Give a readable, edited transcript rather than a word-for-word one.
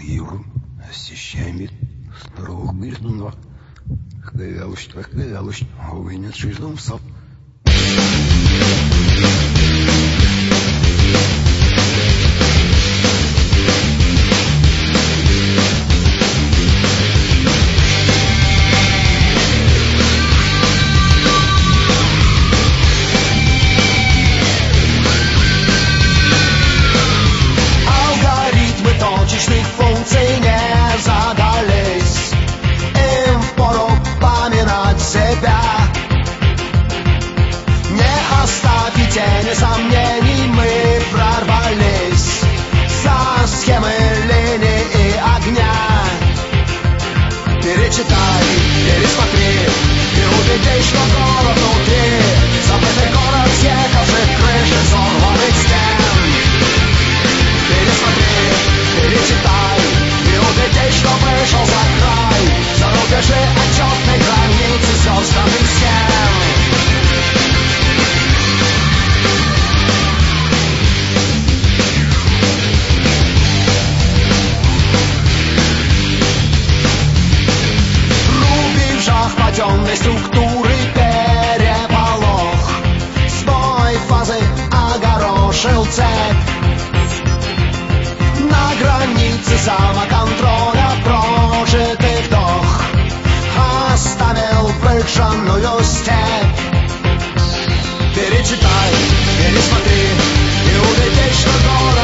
Юру освещаем строгирного. Калуш, увидит жизнь сап. Точечных функций не задались, им впору поминать себя. Не оставьте тени сомнений, мы прорвались за схемы линии и огня. Перечитай, пересмотри и убедись, что город внутри, забытый город съехавших крыш и сорванных стен. Пересмотри, перечитай и убедись, что вышел за край, за рубежи отчетной границы сестрами стен. Руби в жах потемной структуры переполох, сбой фазы огорошил цепь. На границе самоконтроля прожитый вдох оставил выжженную степь. Перечитай, пересмотри и убедись, что город